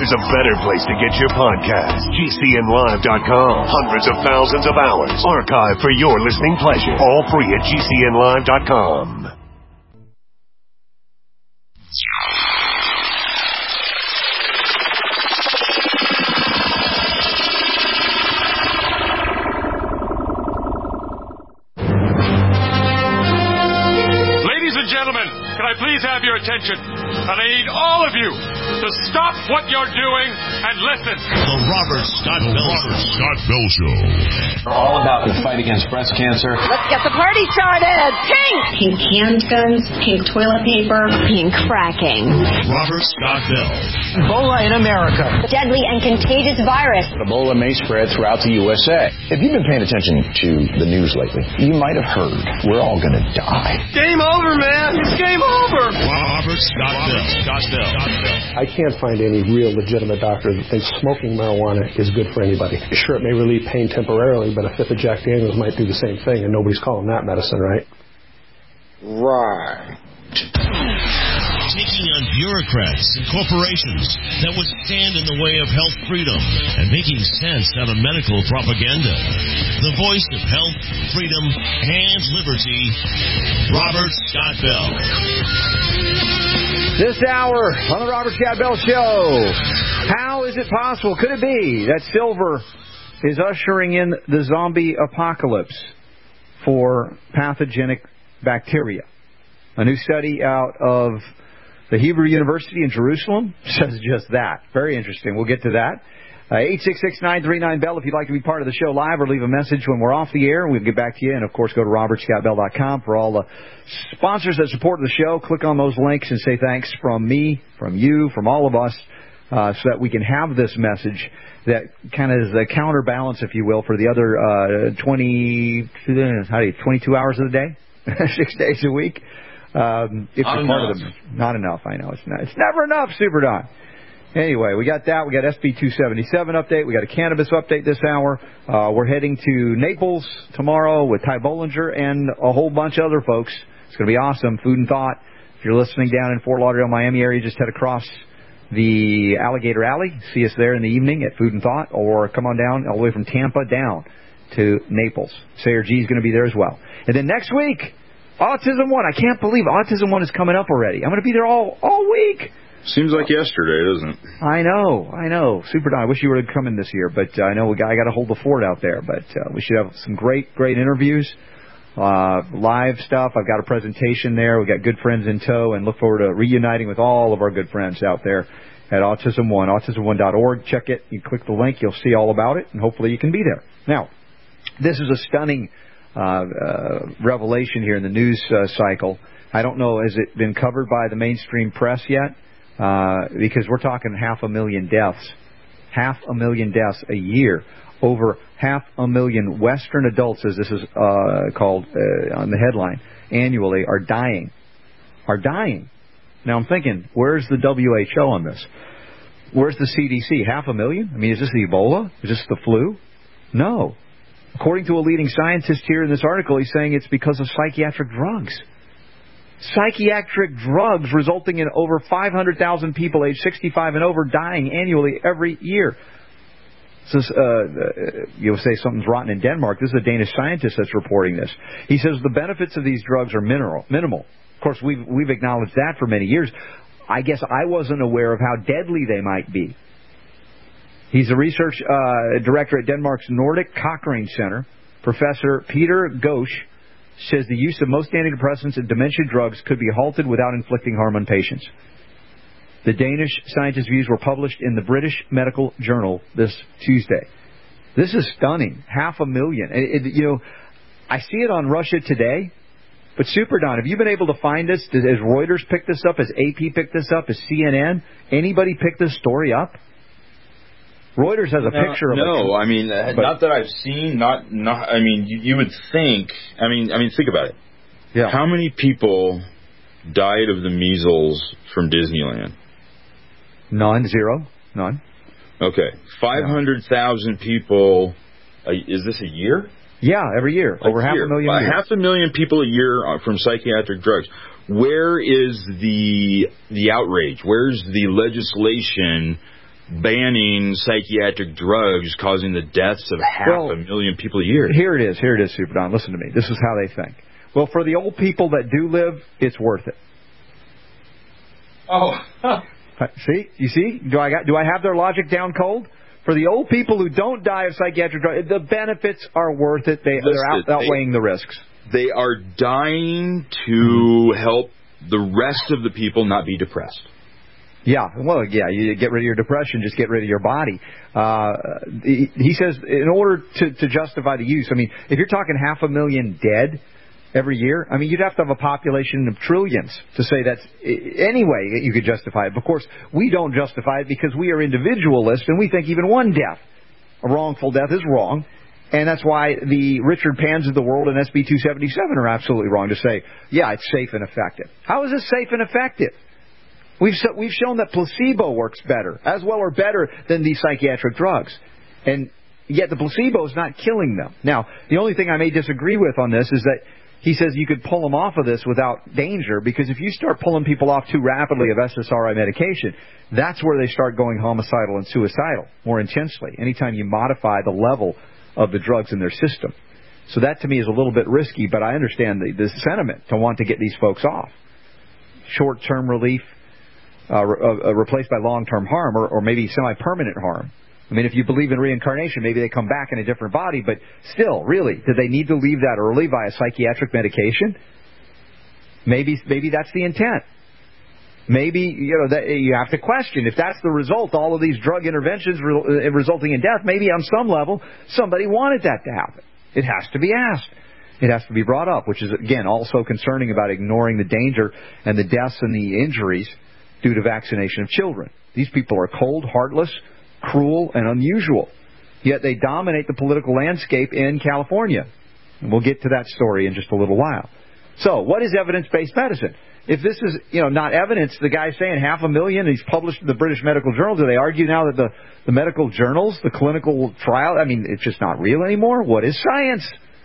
there's a better place to get your podcast. GCNlive.com. Hundreds of thousands of hours archived for your listening pleasure. All free at GCNlive.com. Please have your attention, and I need all of you to stop what you're doing and listen. The Robert Scott Bell Show. We're all about the fight against breast cancer. Let's get the party started. Pink handguns, pink toilet paper, pink fracking. Robert Scott Bell. Ebola in America. Deadly and contagious virus. Ebola may spread throughout the USA. If you've been paying attention to the news lately, you might have heard we're all going to die. Game over, man. It's game over. Robert Scott Bell. I can't find any real legitimate doctor that thinks smoking marijuana is good for anybody. Sure, it may relieve pain temporarily, but a fifth of Jack Daniels might do the same thing, and nobody's calling that medicine, right? Right. Taking on bureaucrats and corporations that would stand in the way of health freedom and making sense out of medical propaganda. The voice of health, freedom, and liberty, Robert Scott Bell. This hour on the Robert Scott Bell Show. How is it possible? Could it be that silver is ushering in the zombie apocalypse for pathogenic bacteria? A new study out of the Hebrew University in Jerusalem says just that. Very interesting. We'll get to that. 866-939-BELL if you'd like to be part of the show live or leave a message when we're off the air. We'll get back to you. And, of course, go to robertscottbell.com for all the sponsors that support the show. Click on those links and say thanks from me, from you, from all of us, so that we can have this message that kind of is a counterbalance, if you will, for the other 22 hours of the day, 6 days a week. If you're part of them. Not enough, I know. It's never enough, Super Don. Anyway, we got that. We got SB 277 update. We got a cannabis update this hour. We're heading to Naples tomorrow with Ty Bollinger and a whole bunch of other folks. It's going to be awesome. Food and Thought. If you're listening down in Fort Lauderdale, Miami area, just head across the Alligator Alley. See us there in the evening at Food and Thought, or come on down all the way from Tampa down to Naples. Sayer G is going to be there as well. And then next week, Autism One. I can't believe Autism One is coming up already. I'm going to be there all week. Seems like yesterday, doesn't it? I know. Super Don, I wish you would have come in this year, but I know I got to hold the fort out there. But we should have some great interviews, live stuff. I've got a presentation there. We've got good friends in tow, and look forward to reuniting with all of our good friends out there at Autism One, autism1.org. Check it. You click the link. You'll see all about it, and hopefully you can be there. Now, this is a stunning revelation here in the news cycle. I don't know, has it been covered by the mainstream press yet? Because we're talking 500,000 deaths. 500,000 deaths a year. Over 500,000 Western adults, as this is called on the headline, annually are dying. Now I'm thinking, where's the WHO on this? Where's the CDC? 500,000? I mean, is this the Ebola? Is this the flu? No. According to a leading scientist here in this article, he's saying it's because of psychiatric drugs. Psychiatric drugs resulting in over 500,000 people aged 65 and over dying annually every year. Since you'll say something's rotten in Denmark, this is a Danish scientist that's reporting this. He says the benefits of these drugs are minimal. Of course, we've acknowledged that for many years. I guess I wasn't aware of how deadly they might be. He's a research director at Denmark's Nordic Cochrane Center. Professor Peter Ghosh says the use of most antidepressants and dementia drugs could be halted without inflicting harm on patients. The Danish scientist's views were published in the British Medical Journal this Tuesday. This is stunning. 500,000. I see it on Russia Today. But Super Don, have you been able to find this? Has Reuters picked this up? Has AP picked this up? Has CNN? Anybody picked this story up? Reuters has a picture of it. No, I mean, not that I've seen. I mean, you would think. I mean, think about it. Yeah. How many people died of the measles from Disneyland? None. Okay. 500,000 people. Is this a year? Yeah, every year. Over 500,000 a year. 500,000 people a year from psychiatric drugs. Where is the outrage? Where's the legislation banning psychiatric drugs causing the deaths of 500,000 people a year. Here it is, Super Don. Listen to me. This is how they think. Well, for the old people that do live, it's worth it. Oh. See? You see? Do I have their logic down cold? For the old people who don't die of psychiatric drugs, the benefits are worth it. They're outweighing the risks. They are dying to help the rest of the people not be depressed. Yeah, well, yeah, you get rid of your depression, just get rid of your body. He says in order to justify the use, I mean, if you're talking 500,000 dead every year, I mean, you'd have to have a population of trillions to say that's any way you could justify it. But of course, we don't justify it because we are individualists and we think even one death, a wrongful death, is wrong. And that's why the Richard Pans of the world and SB 277 are absolutely wrong to say, yeah, it's safe and effective. How is it safe and effective? We've shown that placebo works better, as well or better than these psychiatric drugs. And yet the placebo is not killing them. Now, the only thing I may disagree with on this is that he says you could pull them off of this without danger, because if you start pulling people off too rapidly of SSRI medication, that's where they start going homicidal and suicidal more intensely, anytime you modify the level of the drugs in their system. So that to me is a little bit risky, but I understand the sentiment to want to get these folks off. Short-term relief, replaced by long-term harm, or maybe semi-permanent harm. I mean, if you believe in reincarnation, maybe they come back in a different body, but still, really, did they need to leave that early via psychiatric medication? Maybe that's the intent. Maybe, you have to question, if that's the result, all of these drug interventions resulting in death, maybe on some level, somebody wanted that to happen. It has to be asked. It has to be brought up, which is, again, also concerning about ignoring the danger and the deaths and the injuries due to vaccination of children. These people are cold, heartless, cruel, and unusual. Yet they dominate the political landscape in California. And we'll get to that story in just a little while. So, what is evidence-based medicine? If this is, not evidence, the guy's saying 500,000, he's published in the British Medical Journal. Do they argue now that the medical journals, the clinical trial, it's just not real anymore? What is science?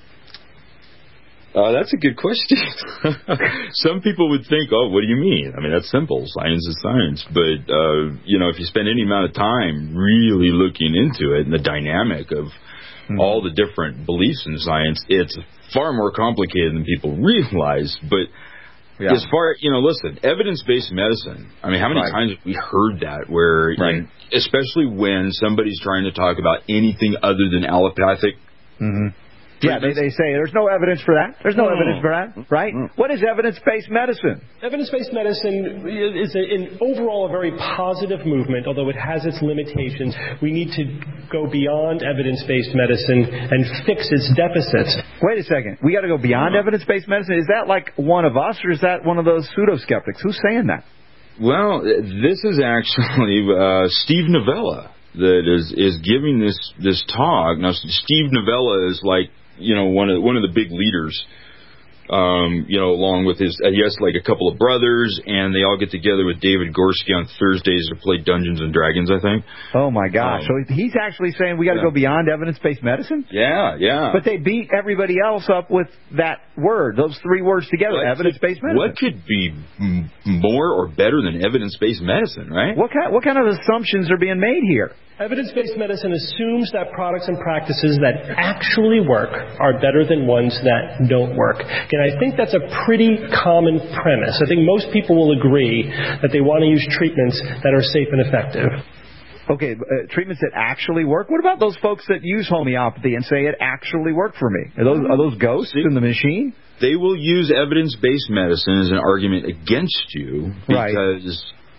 That's a good question. Some people would think, what do you mean? I mean, that's simple. Science is science. But, if you spend any amount of time really looking into it and the dynamic of all the different beliefs in science, it's far more complicated than people realize. But as far, listen, evidence-based medicine, I mean, how many times have we heard that where, especially when somebody's trying to talk about anything other than allopathic? Mm-hmm. Yeah, they say there's no evidence for that. There's no evidence for that, right? What is evidence-based medicine? Evidence-based medicine is overall a very positive movement, although it has its limitations. We need to go beyond evidence-based medicine and fix its deficits. Wait a second. We got to go beyond evidence-based medicine? Is that like one of us, or is that one of those pseudo-skeptics? Who's saying that? Well, this is actually Steve Novella that is giving this talk. Now, Steve Novella is like, one of the big leaders, along with he has like a couple of brothers, and they all get together with David Gorski on Thursdays to play Dungeons and Dragons, I think. Oh my gosh. So he's actually saying we got to go beyond evidence-based medicine? Yeah. But they beat everybody else up with that word, those three words together, evidence-based medicine. What could be more or better than evidence-based medicine, right? What kind of assumptions are being made here? Evidence-based medicine assumes that products and practices that actually work are better than ones that don't work. And I think that's a pretty common premise. I think most people will agree that they want to use treatments that are safe and effective. Okay, treatments that actually work? What about those folks that use homeopathy and say it actually worked for me? Are those ghosts in the machine? They will use evidence-based medicine as an argument against you because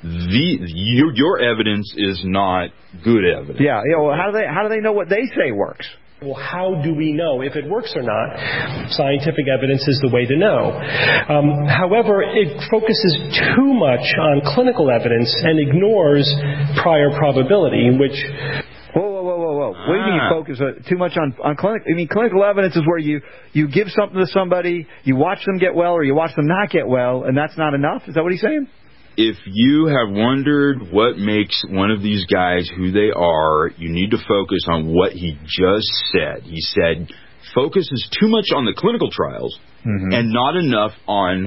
your evidence is not good evidence. Yeah. Well, how do they know what they say works? Well, how do we know if it works or not? Scientific evidence is the way to know. However, it focuses too much on clinical evidence and ignores prior probability, which... Whoa. What do you mean you focus too much on clinical? I mean, clinical evidence is where you give something to somebody, you watch them get well, or you watch them not get well, and that's not enough? Is that what he's saying? If you have wondered what makes one of these guys who they are, you need to focus on what he just said. He said focuses too much on the clinical trials and not enough on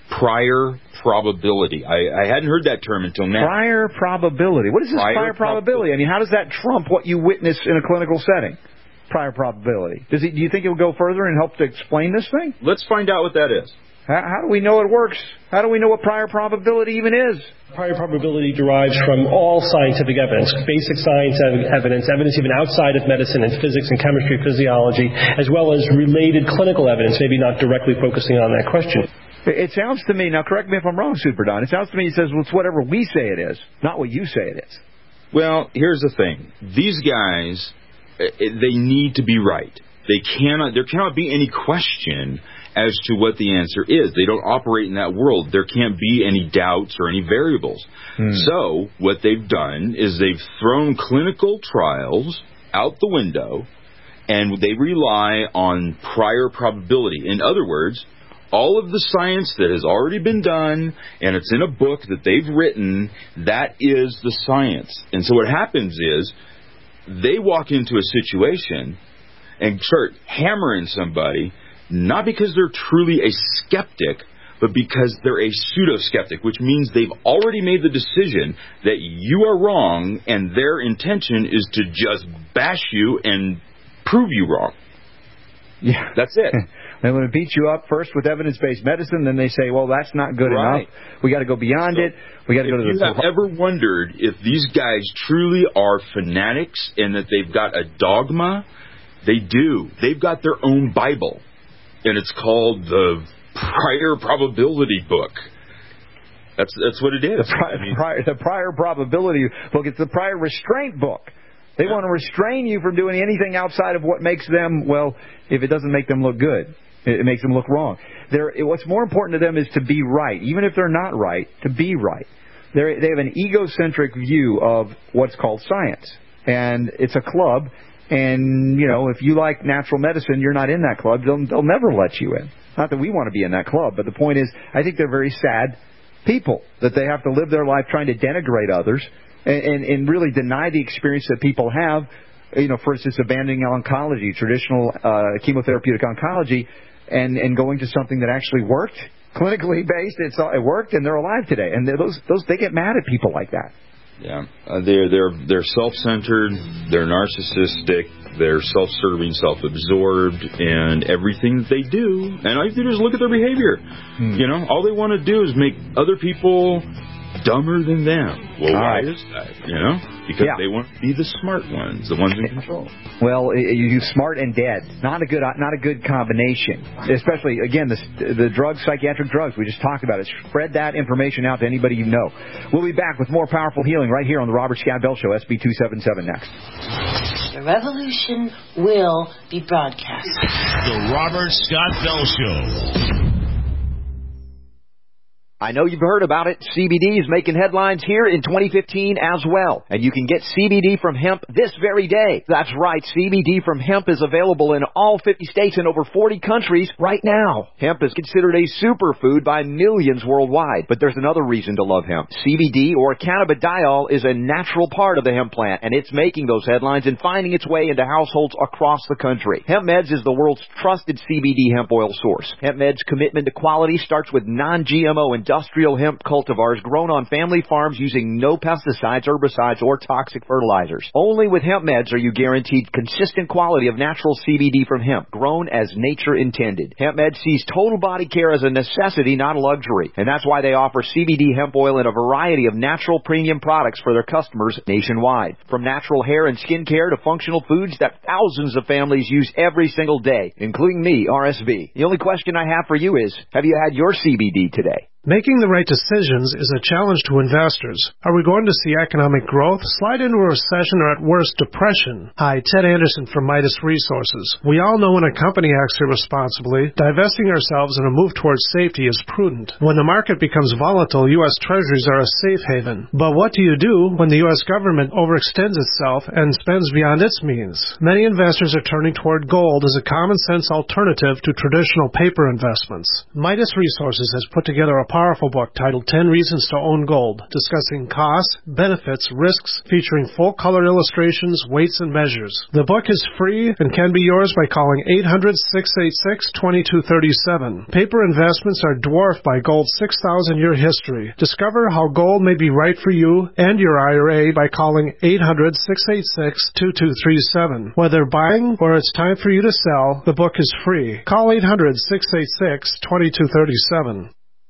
prior probability. I hadn't heard that term until now. Prior probability. What is this prior probability? I mean, how does that trump what you witness in a clinical setting? Prior probability. Do you think it will go further and help to explain this thing? Let's find out what that is. How do we know it works? How do we know what prior probability even is? Prior probability derives from all scientific evidence, basic science evidence even outside of medicine and physics and chemistry, physiology, as well as related clinical evidence, maybe not directly focusing on that question. It sounds to me, now correct me if I'm wrong, Super Don, it sounds to me he says, well, it's whatever we say it is, not what you say it is. Well, here's the thing. These guys, they need to be right. There cannot be any question as to what the answer is. They don't operate in that world. There can't be any doubts or any variables. So what they've done is they've thrown clinical trials out the window, and they rely on prior probability. In other words, all of the science that has already been done, and it's in a book that they've written, that is the science. And so what happens is they walk into a situation and start hammering somebody, not because they're truly a skeptic, but because they're a pseudo-skeptic, which means they've already made the decision that you are wrong, and their intention is to just bash you and prove you wrong. Yeah. That's it. They want to beat you up first with evidence-based medicine, then they say, well, that's not good enough. We got to go beyond it. We got to go to the... If you have ever wondered if these guys truly are fanatics and that they've got a dogma, they do. They've got their own Bible, and it's called the Prior Probability Book. That's what it is. The prior probability book. It's the prior restraint book. They want to restrain you from doing anything outside of what makes them, well, if it doesn't make them look good, it makes them look wrong. What's more important to them is to be right. Even if they're not right, to be right. They have an egocentric view of what's called science. And it's a club. And, you know, if you like natural medicine, you're not in that club. They'll never let you in. Not that we want to be in that club, but the point is, I think they're very sad people, that they have to live their life trying to denigrate others and really deny the experience that people have, you know, for instance, abandoning oncology, traditional chemotherapeutic oncology, and going to something that actually worked, clinically based. It worked, and they're alive today. And they get mad at people like that. Yeah, they're self-centered, they're narcissistic, they're self-serving, self-absorbed, and everything that they do, and all you do is look at their behavior. You know, all they want to do is make other people dumber than them. Well, why is that? You know, because they want to be the smart ones, the ones in control. Well, you smart and dead. Not a good combination. Especially again, the drugs, psychiatric drugs. We just talked about it. Spread that information out to anybody you know. We'll be back with more powerful healing right here on the Robert Scott Bell Show. SB 277 next. The revolution will be broadcast. The Robert Scott Bell Show. I know you've heard about it. CBD is making headlines here in 2015 as well. And you can get CBD from hemp this very day. That's right. CBD from hemp is available in all 50 states and over 40 countries right now. Hemp is considered a superfood by millions worldwide. But there's another reason to love hemp. CBD, or cannabidiol, is a natural part of the hemp plant, and it's making those headlines and finding its way into households across the country. Hemp Meds is the world's trusted CBD hemp oil source. Hemp Meds' commitment to quality starts with non-GMO industrial hemp cultivars grown on family farms using no pesticides, herbicides, or toxic fertilizers. Only with Hemp Meds are you guaranteed consistent quality of natural CBD from hemp, grown as nature intended. Hemp Meds sees total body care as a necessity, not a luxury. And that's why they offer CBD hemp oil in a variety of natural premium products for their customers nationwide. From natural hair and skin care to functional foods that thousands of families use every single day, including me, RSV. The only question I have for you is, have you had your CBD today? Making the right decisions is a challenge to investors. Are we going to see economic growth, slide into a recession, or at worst, depression? Hi, Ted Anderson from Midas Resources. We all know when a company acts irresponsibly, divesting ourselves in a move towards safety is prudent. When the market becomes volatile, U.S. Treasuries are a safe haven. But what do you do when the U.S. government overextends itself and spends beyond its means? Many investors are turning toward gold as a common-sense alternative to traditional paper investments. Midas Resources has put together a powerful book titled 10 Reasons to Own Gold, discussing costs, benefits, risks, featuring full-color illustrations, weights, and measures. The book is free and can be yours by calling 800-686-2237. Paper investments are dwarfed by gold's 6,000-year history. Discover how gold may be right for you and your IRA by calling 800-686-2237. Whether buying or it's time for you to sell, the book is free. Call 800-686-2237.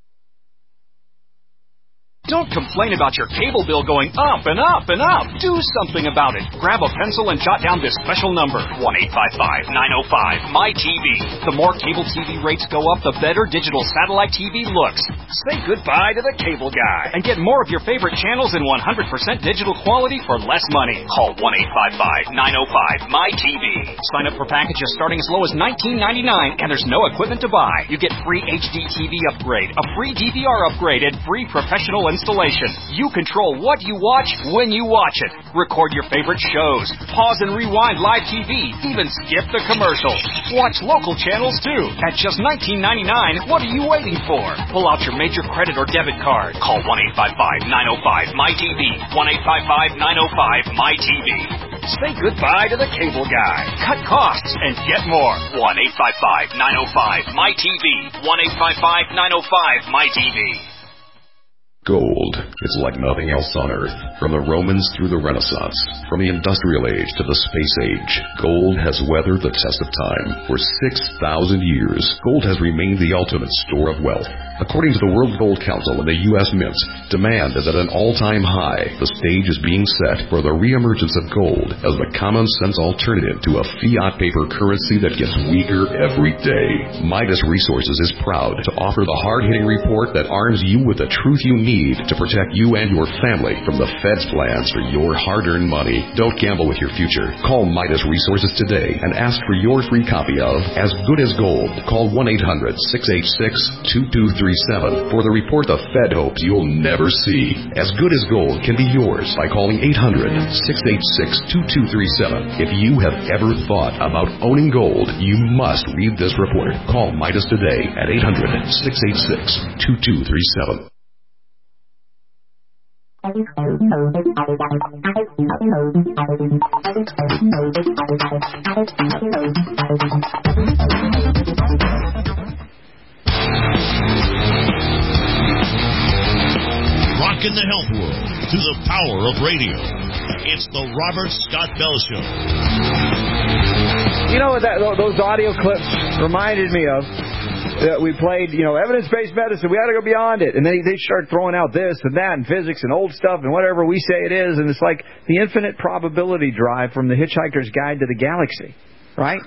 Don't complain about your cable bill going up and up and up. Do something about it. Grab a pencil and jot down this special number, 1-855-905-MY-TV. The more cable TV rates go up, the better digital satellite TV looks. Say goodbye to the cable guy and get more of your favorite channels in 100% digital quality for less money. Call 1-855-905-MY-TV. Sign up for packages starting as low as $19.99, and there's no equipment to buy. You get free HD TV upgrade, a free DVR upgrade, and free professional installation. You control what you watch when you watch it. Record your favorite shows. Pause and rewind live TV. Even skip the commercials. Watch local channels too. At just $19.99, what are you waiting for? Pull out your major credit or debit card. Call 1-855-905-MY-TV. 1-855-905-MY-TV. Say goodbye to the cable guy. Cut costs and get more. 1-855-905-MY-TV. 1-855-905-MY-TV. Gold is like nothing else on Earth. From the Romans through the Renaissance, from the Industrial Age to the Space Age, gold has weathered the test of time. For 6,000 years, gold has remained the ultimate store of wealth. According to the World Gold Council and the U.S. Mint, demand is at an all-time high. The stage is being set for the reemergence of gold as the common-sense alternative to a fiat paper currency that gets weaker every day. Midas Resources is proud to offer the hard-hitting report that arms you with the truth you need to protect you and your family from the Fed's plans for your hard-earned money. Don't gamble with your future. Call Midas Resources today and ask for your free copy of As Good as Gold. Call 1-800-686-2237 for the report the Fed hopes you'll never see. As Good as Gold can be yours by calling 800-686-2237. If you have ever thought about owning gold, you must read this report. Call Midas today at 800-686-2237. Rocking the health world through the power of radio. It's the Robert Scott Bell Show. You know what those audio clips reminded me of? That we played, evidence-based medicine. We ought to go beyond it. And then they start throwing out this and that and physics and old stuff and whatever we say it is. And it's like the infinite probability drive from the Hitchhiker's Guide to the Galaxy, right?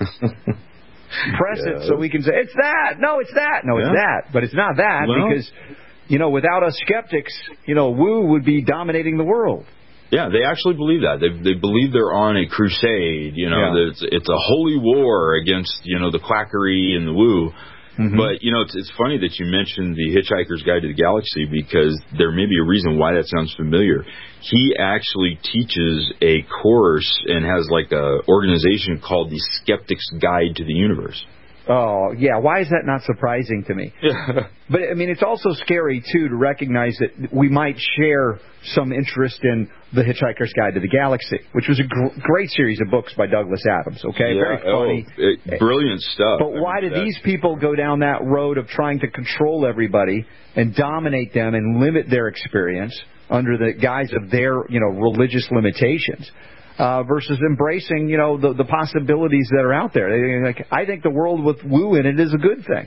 Press it so we can say, it's that. No, it's that. No, it's that. But it's not that because, without us skeptics, woo would be dominating the world. Yeah, they actually believe that. They believe they're on a crusade, that it's a holy war against, the quackery and the woo. Mm-hmm. But, it's funny that you mentioned the Hitchhiker's Guide to the Galaxy because there may be a reason why that sounds familiar. He actually teaches a course and has like a organization called the Skeptic's Guide to the Universe. Oh, yeah. Why is that not surprising to me? Yeah. But, it's also scary, too, to recognize that we might share some interest in The Hitchhiker's Guide to the Galaxy, which was a great series of books by Douglas Adams, okay? Yeah, very funny. Brilliant stuff. But why do these people go down that road of trying to control everybody and dominate them and limit their experience under the guise of their, religious limitations? Versus embracing, the possibilities that are out there. I think the world with woo in it is a good thing.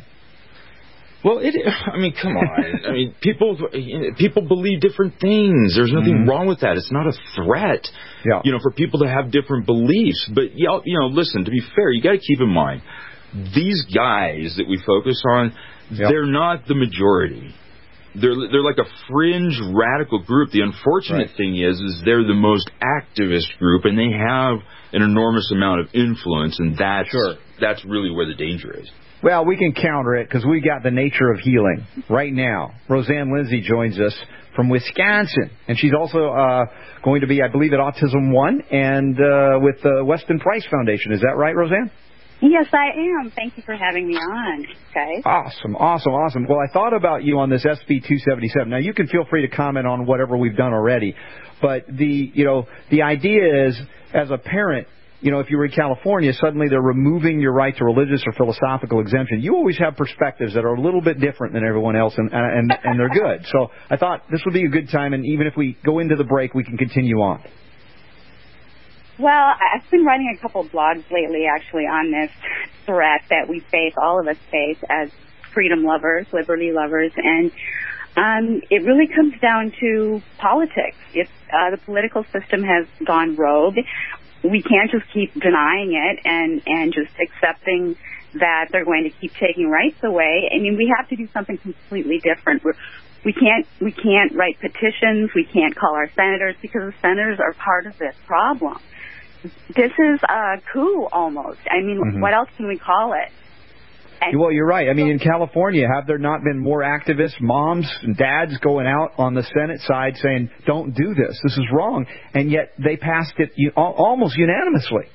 Well, come on. People believe different things. There's nothing wrong with that. It's not a threat, for people to have different beliefs. But, listen, to be fair, you got to keep in mind, these guys that we focus on, they're not the majority. They're like a fringe radical group. The unfortunate thing is they're the most activist group, and they have an enormous amount of influence, and that's really where the danger is. Well, we can counter it because we got the nature of healing right now. Roseanne Lindsay joins us from Wisconsin, and she's also going to be, I believe, at Autism One and with the Weston Price Foundation. Is that right, Roseanne? Yes, I am. Thank you for having me on, guys. Awesome. Well, I thought about you on this SB 277. Now, you can feel free to comment on whatever we've done already, but the idea is, as a parent, if you were in California, suddenly they're removing your right to religious or philosophical exemption. You always have perspectives that are a little bit different than everyone else, and they're good. So I thought this would be a good time, and even if we go into the break, we can continue on. Well, I've been writing a couple of blogs lately, actually, on this threat that we face, all of us face, as freedom lovers, liberty lovers, and it really comes down to politics. If the political system has gone rogue, we can't just keep denying it and just accepting that they're going to keep taking rights away. I mean, we have to do something completely different. We can't write petitions. We can't call our senators, because the senators are part of this problem. This is a coup, almost. I mean, what else can we call it? Well, you're right. I mean, in California, have there not been more activists, moms and dads going out on the Senate side saying, don't do this, this is wrong, and yet they passed it almost unanimously?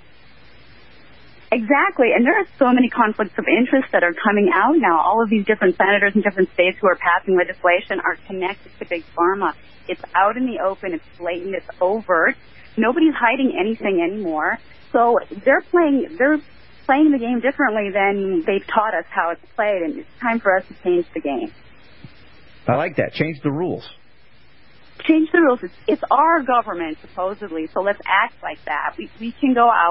Exactly, and there are so many conflicts of interest that are coming out now. All of these different senators in different states who are passing legislation are connected to Big Pharma. It's out in the open, it's blatant, it's overt. Nobody's hiding anything anymore. So they're playing the game differently than they've taught us how it's played, and it's time for us to change the game. I like that. Change the rules. Change the rules. It's our government, supposedly, so let's act like that. We can go out.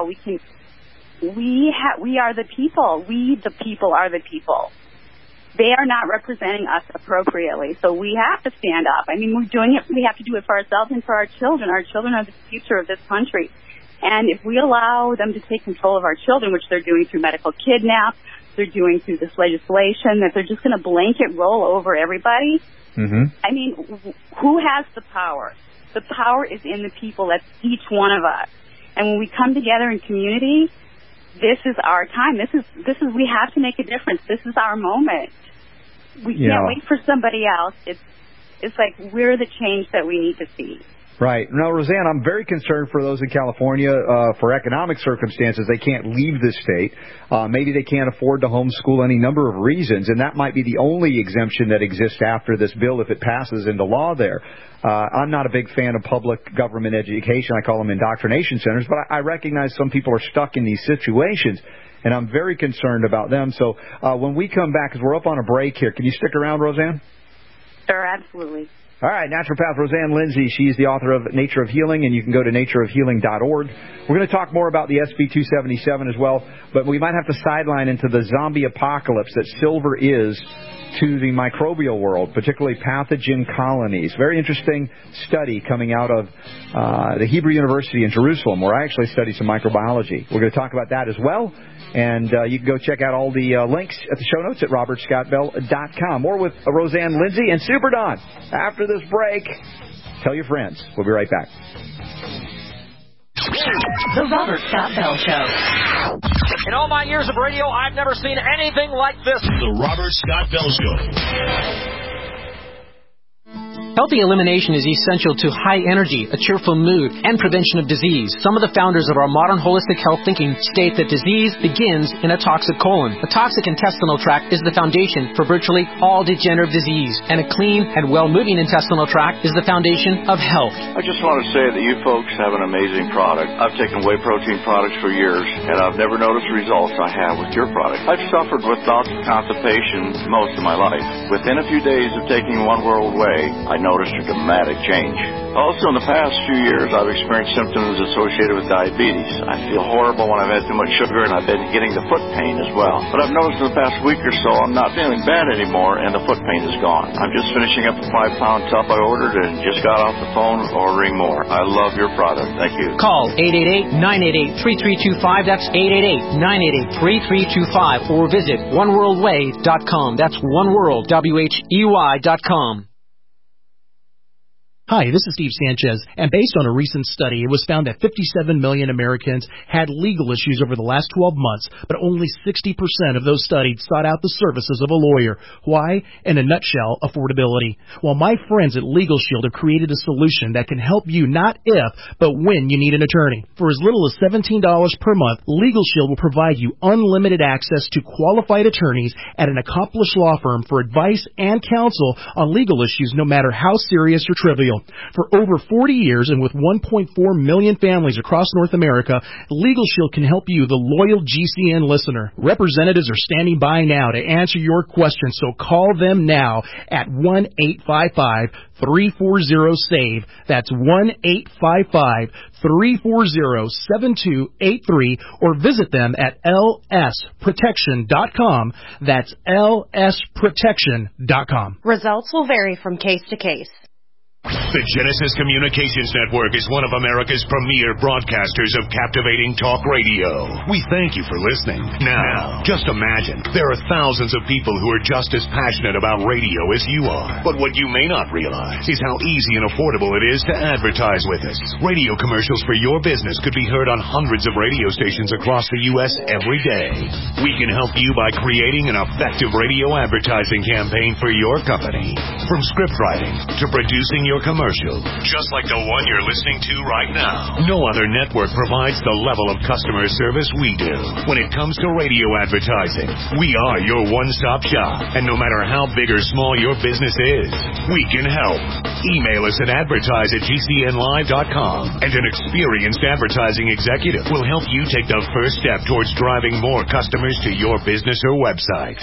We are the people. We, the people, are the people. They are not representing us appropriately, so we have to stand up. I mean, we're doing it. We have to do it for ourselves and for our children. Our children are the future of this country. And if we allow them to take control of our children, which they're doing through medical kidnap, they're doing through this legislation, that they're just going to blanket roll over everybody. I mean, who has the power? The power is in the people. That's each one of us. And when we come together in community, this is our time. This is we have to make a difference. This is our moment. We can't wait for somebody else. It's like we're the change that we need to see. Right. Now, Roseanne, I'm very concerned for those in California for economic circumstances. They can't leave the state. Maybe they can't afford to homeschool, any number of reasons, and that might be the only exemption that exists after this bill if it passes into law there. I'm not a big fan of public government education. I call them indoctrination centers, but I recognize some people are stuck in these situations, and I'm very concerned about them. So when we come back, because we're up on a break here, can you stick around, Roseanne? Sure, absolutely. All right, naturopath Roseanne Lindsay. She's the author of Nature of Healing, and you can go to natureofhealing.org. We're going to talk more about the SB 277 as well, but we might have to sideline into the zombie apocalypse that silver is to the microbial world, particularly pathogen colonies. Very interesting study coming out of the Hebrew University in Jerusalem, where I actually study some microbiology. We're going to talk about that as well. And you can go check out all the links at the show notes at robertscottbell.com. More with Roseanne Lindsay and Super Don. After this break, tell your friends. We'll be right back. The Robert Scott Bell Show. In all my years of radio, I've never seen anything like this. The Robert Scott Bell Show. Healthy elimination is essential to high energy, a cheerful mood, and prevention of disease. Some of the founders of our modern holistic health thinking state that disease begins in a toxic colon. A toxic intestinal tract is the foundation for virtually all degenerative disease, and a clean and well-moving intestinal tract is the foundation of health. I just want to say that you folks have an amazing product. I've taken whey protein products for years, and I've never noticed the results I have with your product. I've suffered with bouts of constipation most of my life. Within a few days of taking One World Whey, I noticed a dramatic change. Also, in the past few years, I've experienced symptoms associated with diabetes. I feel horrible when I've had too much sugar, and I've been getting the foot pain as well. But I've noticed in the past week or so, I'm not feeling bad anymore, and the foot pain is gone. I'm just finishing up a 5-pound tub I ordered and just got off the phone ordering more. I love your product. Thank you. Call 888-988-3325. That's 888-988-3325. Or visit oneworldwhey.com. That's oneworld, WHEY.com. Hi, this is Steve Sanchez, and based on a recent study, it was found that 57 million Americans had legal issues over the last 12 months, but only 60% of those studied sought out the services of a lawyer. Why? In a nutshell, affordability. Well, my friends at Legal Shield have created a solution that can help you not if, but when you need an attorney. For as little as $17 per month, Legal Shield will provide you unlimited access to qualified attorneys at an accomplished law firm for advice and counsel on legal issues, no matter how serious or trivial. For over 40 years and with 1.4 million families across North America, Legal Shield can help you, the loyal GCN listener. Representatives are standing by now to answer your questions, so call them now at 1-855-340-SAVE. That's 1-855-340-7283, or visit them at lsprotection.com. That's lsprotection.com. Results will vary from case to case. The Genesis Communications Network is one of America's premier broadcasters of captivating talk radio. We thank you for listening. Now, just imagine, there are thousands of people who are just as passionate about radio as you are. But what you may not realize is how easy and affordable it is to advertise with us. Radio commercials for your business could be heard on hundreds of radio stations across the U.S. every day. We can help you by creating an effective radio advertising campaign for your company. From script writing to producing your commercial, just like the one you're listening to right now. No other network provides the level of customer service we do. When it comes to radio advertising, we are your one-stop shop. And no matter how big or small your business is, we can help. Email us at advertise@gcnlive.com, and an experienced advertising executive will help you take the first step towards driving more customers to your business or website.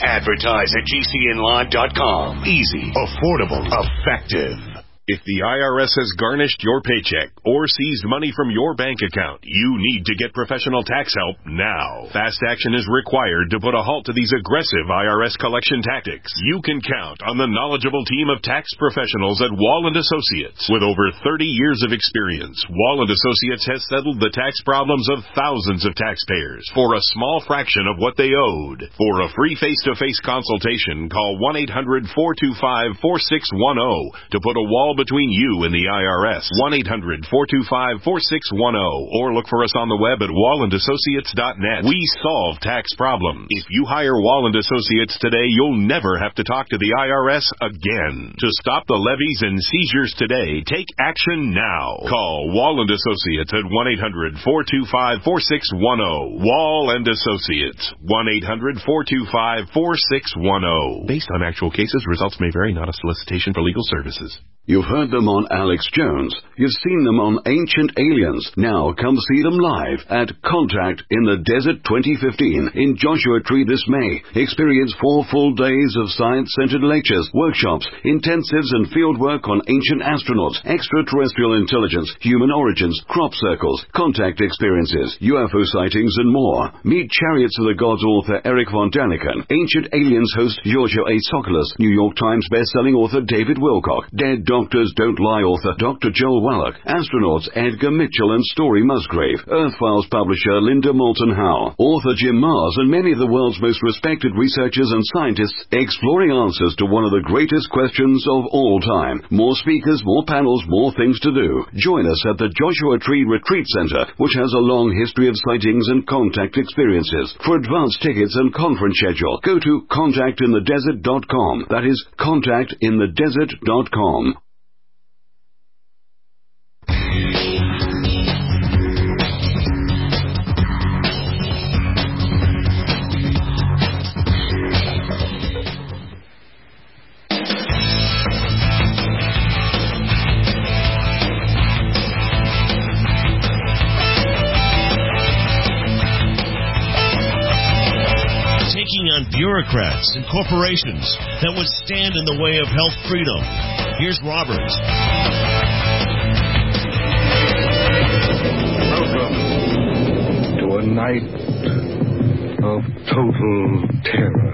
Advertise@gcnlive.com. Easy, affordable, effective. If the IRS has garnished your paycheck or seized money from your bank account, you need to get professional tax help now. Fast action is required to put a halt to these aggressive IRS collection tactics. You can count on the knowledgeable team of tax professionals at Wall & Associates. With over 30 years of experience, Wall & Associates has settled the tax problems of thousands of taxpayers for a small fraction of what they owed. For a free face-to-face consultation, call 1-800-425-4610 to put a wall between you and the IRS. 1-800-425-4610, or look for us on the web at wallandassociates.net. We solve tax problems. If you hire Wall & Associates today, you'll never have to talk to the IRS again. To stop the levies and seizures today, take action now. Call Wall & Associates at 1-800-425-4610. Wall & Associates. 1-800-425-4610. Based on actual cases, results may vary, not a solicitation for legal services. You've heard them on Alex Jones. You've seen them on Ancient Aliens. Now come see them live at Contact in the Desert 2015 in Joshua Tree this May. Experience 4 full days of science-centered lectures, workshops, intensives and fieldwork on ancient astronauts, extraterrestrial intelligence, human origins, crop circles, contact experiences, UFO sightings and more. Meet Chariots of the Gods author Eric von Daniken, Ancient Aliens host Giorgio A. Tsoukalos, New York Times best-selling author David Wilcock, Dead Doctors Don't Lie author Dr. Joel Wallach, astronauts Edgar Mitchell and Story Musgrave, Earth Files publisher Linda Moulton Howe, author Jim Mars, and many of the world's most respected researchers and scientists exploring answers to one of the greatest questions of all time. More speakers, more panels, more things to do. Join us at the Joshua Tree Retreat Center, which has a long history of sightings and contact experiences. For advance tickets and conference schedule, go to contactinthedesert.com. That is contactinthedesert.com. On bureaucrats and corporations that would stand in the way of health freedom. Here's Robert. Welcome to a night of total terror.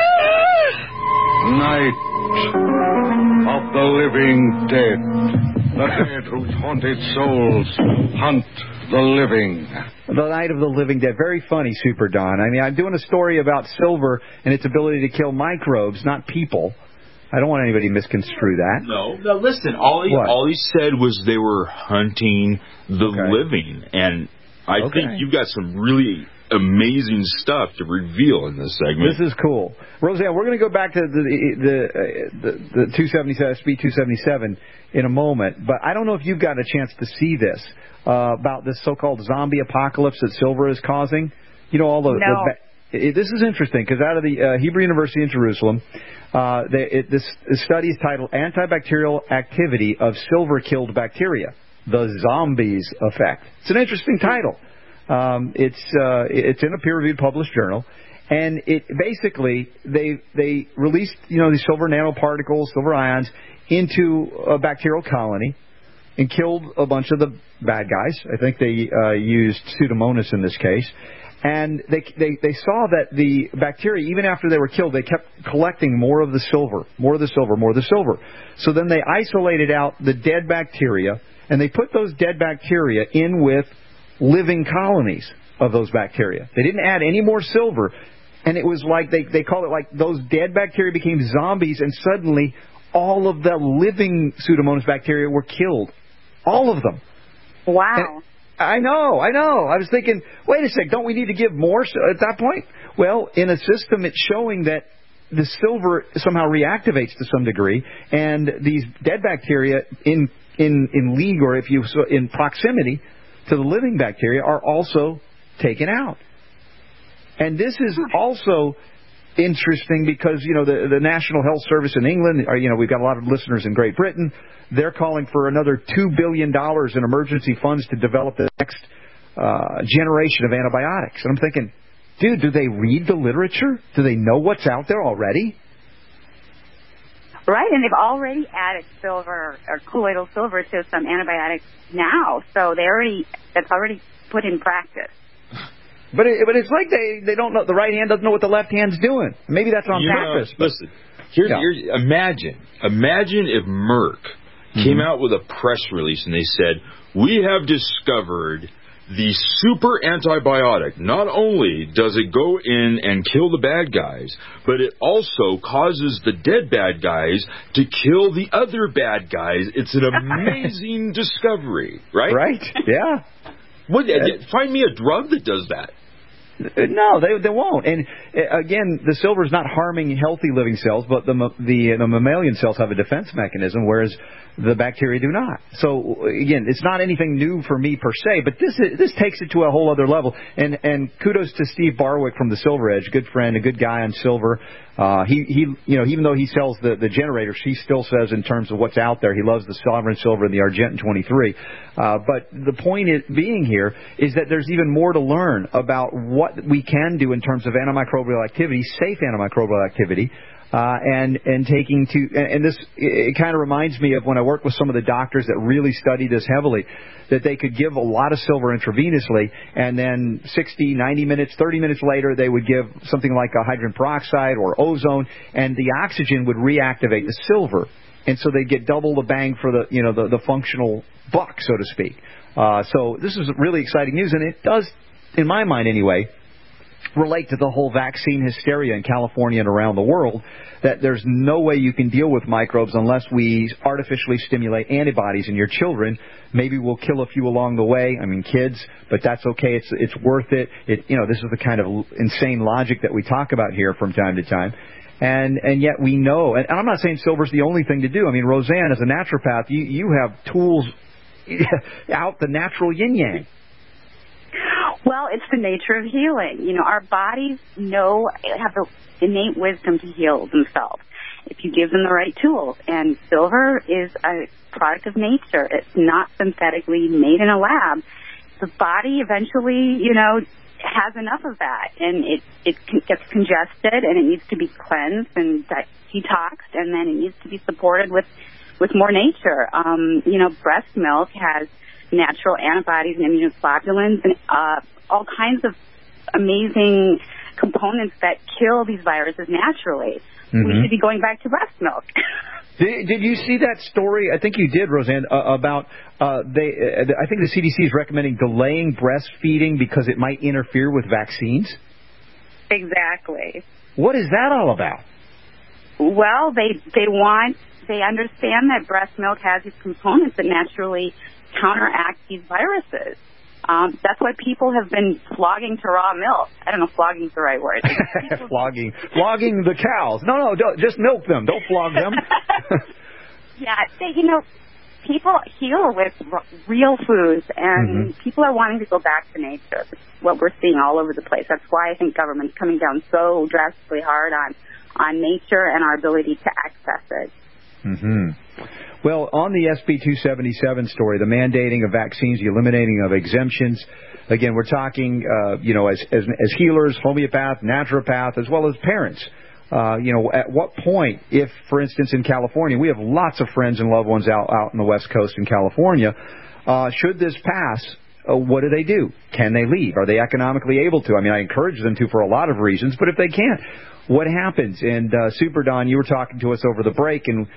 Night of the living dead. The dead whose haunted souls hunt the living. The Night of the Living Dead. Very funny, Super Don. I mean, I'm doing a story about silver and its ability to kill microbes, not people. I don't want anybody to misconstrue that. No, listen, all he said was they were hunting the living, and I think you've got some really amazing stuff to reveal in this segment. This is cool. Roseanne, we're going to go back to the 277, SB277 in a moment, but I don't know if you've got a chance to see this about this so-called zombie apocalypse that silver is causing. You know, all the... No. This is interesting because out of the Hebrew University in Jerusalem, this study is titled Antibacterial Activity of Silver-Killed Bacteria, the Zombies Effect. It's an interesting title. It's in a peer-reviewed published journal, and it basically they released these silver nanoparticles, silver ions, into a bacterial colony and killed a bunch of the bad guys. I think they used Pseudomonas in this case. And they saw that the bacteria, even after they were killed, they kept collecting more of the silver. So then they isolated out the dead bacteria, and they put those dead bacteria in with living colonies of those bacteria. They didn't add any more silver, and it was like they call it like those dead bacteria became zombies, and suddenly all of the living Pseudomonas bacteria were killed. All of them. Wow. And I know. I was thinking, wait a sec, don't we need to give more at that point? Well, in a system, it's showing that the silver somehow reactivates to some degree, and these dead bacteria in league, or if you in proximity to the living bacteria, are also taken out. And this is also interesting because, the National Health Service in England, we've got a lot of listeners in Great Britain. They're calling for another $2 billion in emergency funds to develop the next generation of antibiotics. And I'm thinking, dude, do they read the literature? Do they know what's out there already? Right, and they've already added silver or colloidal silver to some antibiotics now, so that's already put in practice. But it's like they don't know. The right hand doesn't know what the left hand's doing. Maybe that's on purpose. Listen, imagine if Merck came out with a press release and they said, we have discovered the super antibiotic. Not only does it go in and kill the bad guys, but it also causes the dead bad guys to kill the other bad guys. It's an amazing discovery, right? Right, yeah. Find me a drug that does that. No, they won't. And again, the silver is not harming healthy living cells, but the mammalian cells have a defense mechanism, whereas the bacteria do not. So again, it's not anything new for me per se, but this takes it to a whole other level. And kudos to Steve Barwick from the Silver Edge, good friend, a good guy on silver. He even though he sells the generators, he still says in terms of what's out there, he loves the Sovereign Silver and the Argentine 23. But the point being here is that there's even more to learn about what we can do in terms of antimicrobial activity, safe antimicrobial activity, and this it kind of reminds me of when I worked with some of the doctors that really study this heavily, that they could give a lot of silver intravenously, and then 60, 90 minutes, 30 minutes later, they would give something like a hydrogen peroxide or ozone, and the oxygen would reactivate the silver, and so they'd get double the bang for the functional buck, so to speak. So this is really exciting news, and it does, in my mind anyway, relate to the whole vaccine hysteria in California and around the world, that there's no way you can deal with microbes unless we artificially stimulate antibodies in your children. Maybe we'll kill a few along the way, kids, but that's okay. It's worth it. This is the kind of insane logic that we talk about here from time to time. And yet we know, and I'm not saying silver's the only thing to do. Roseanne, as a naturopath, you have tools out the natural yin-yang. Well, it's the nature of healing. Our bodies have the innate wisdom to heal themselves if you give them the right tools. And silver is a product of nature. It's not synthetically made in a lab. The body eventually, has enough of that, and it gets congested, and it needs to be cleansed and detoxed, and then it needs to be supported with more nature. Breast milk has natural antibodies and immunoglobulins and all kinds of amazing components that kill these viruses naturally. Mm-hmm. We should be going back to breast milk. Did you see that story? I think you did, Roseanne, about I think the CDC is recommending delaying breastfeeding because it might interfere with vaccines? Exactly. What is that all about? Well, they understand that breast milk has these components that naturally counteract these viruses. That's why people have been flogging to raw milk. I don't know if flogging is the right word. flogging the cows. No, don't, just milk them. Don't flog them. Yeah, people heal with real foods, and people are wanting to go back to nature. That's what we're seeing all over the place. That's why I think government's coming down so drastically hard on nature and our ability to access it. Well, on the SB 277 story, the mandating of vaccines, the eliminating of exemptions, again, we're talking, as healers, homeopath, naturopath, as well as parents. At what point, if, for instance, in California, we have lots of friends and loved ones out in the West Coast in California, should this pass, what do they do? Can they leave? Are they economically able to? I mean, I encourage them to for a lot of reasons, but if they can't, what happens? And Super Don, you were talking to us over the break, and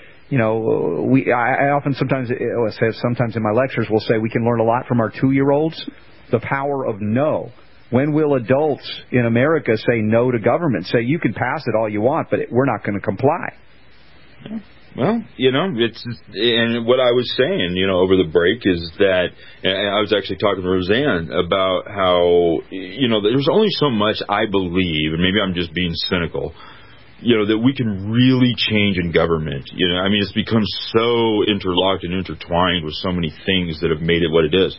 I often sometimes in my lectures will say we can learn a lot from our 2-year-olds. The power of no. When will adults in America say no to government? Say you can pass it all you want, but we're not going to comply. Well, it's, and what I was saying, over the break is that, and I was actually talking to Roseanne about how, there's only so much I believe, and maybe I'm just being cynical, that we can really change in government. It's become so interlocked and intertwined with so many things that have made it what it is.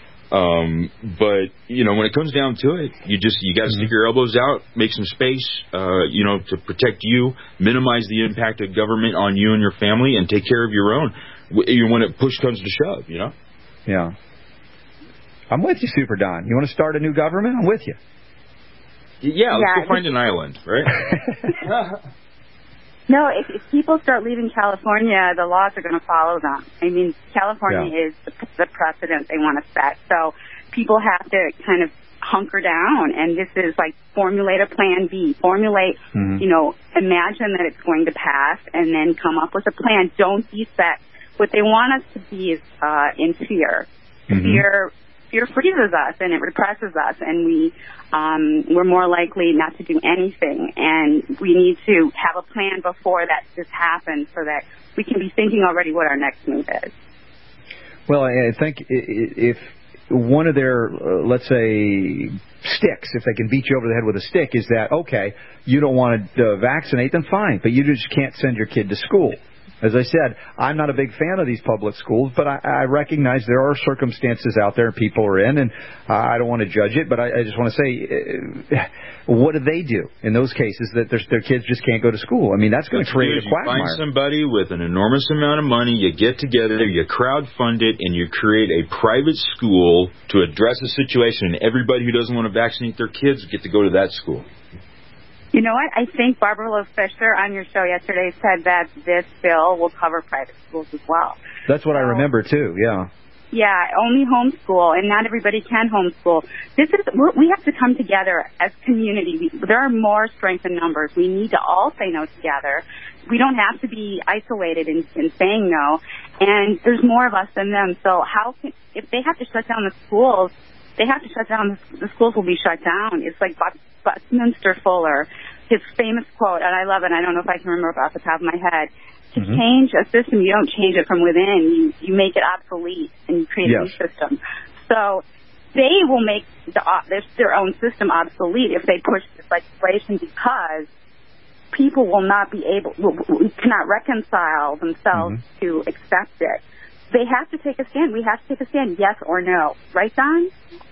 But when it comes down to it, you got to stick your elbows out, make some space, to protect you, minimize the impact of government on you and your family, and take care of your own when it push comes to shove, Yeah. I'm with you, Super Don. You want to start a new government? I'm with you. Yeah, let's go find an island, right? No, if people start leaving California, the laws are going to follow them. I mean, California is the precedent they want to set. So people have to kind of hunker down, and this is like formulate a plan B, imagine that it's going to pass, and then come up with a plan. Don't be set. What they want us to be is in fear. Fear freezes us and it represses us, and we're more likely not to do anything. And we need to have a plan before that just happens, so that we can be thinking already what our next move is. Well, I think if one of their, let's say, sticks, if they can beat you over the head with a stick, is that, okay, you don't want to vaccinate, then fine, but you just can't send your kid to school. As I said, I'm not a big fan of these public schools, but I recognize there are circumstances out there people are in, and I don't want to judge it, but I just want to say, what do they do in those cases that their kids just can't go to school? I mean, that's going to create a quagmire. You find somebody with an enormous amount of money, you get together, you crowdfund it, and you create a private school to address a situation, and everybody who doesn't want to vaccinate their kids get to go to that school. You know what? I think Barbara Lowe Fisher on your show yesterday said that this bill will cover private schools as well. That's what I remember, too, yeah. Yeah, only homeschool, and not everybody can homeschool. We have to come together as community. There are more strength in numbers. We need to all say no together. We don't have to be isolated in saying no, and there's more of us than them. So if they have to shut down the schools, they have to shut down, the schools will be shut down. It's like Buckminster Fuller, his famous quote, and I love it, I don't know if I can remember off the top of my head. To change a system, you don't change it from within. You make it obsolete, and you create a new system. So they will make their own system obsolete if they push this legislation, because people will not be cannot reconcile themselves to accept it. They have to take a stand. We have to take a stand, yes or no. Right, Don?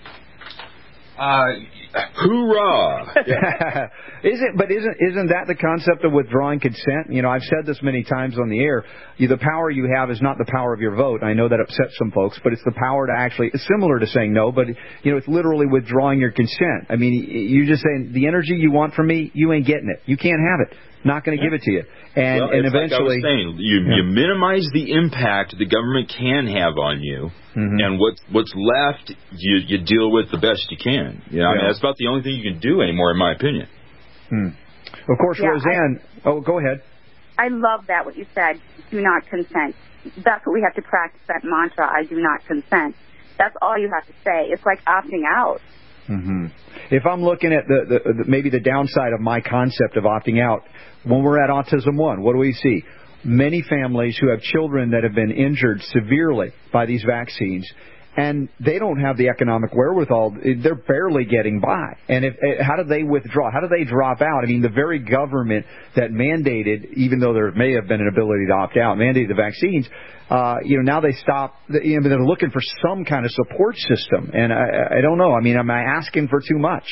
Hoorah! Isn't that the concept of withdrawing consent? I've said this many times on the air. The power you have is not the power of your vote. I know that upsets some folks, but it's the power to actually, it's similar to saying no, but it's literally withdrawing your consent. I mean, you're just saying the energy you want from me, you ain't getting it. You can't have it. Not going to give it to you. And eventually, like I was saying, you minimize the impact the government can have on you, and what's left, you deal with the best you can. I mean, that's about the only thing you can do anymore, in my opinion. Of course, Roseanne. Go ahead. I love that, what you said. Do not consent. That's what we have to practice, that mantra. I do not consent. That's all you have to say. It's like opting out. Mm-hmm. If I'm looking at maybe the downside of my concept of opting out, when we're at Autism 1, what do we see? Many families who have children that have been injured severely by these vaccines, and they don't have the economic wherewithal. They're barely getting by. And how do they withdraw? How do they drop out? I mean, the very government that mandated, even though there may have been an ability to opt out, mandated the vaccines, now they stop. They're looking for some kind of support system. And I don't know. I mean, am I asking for too much?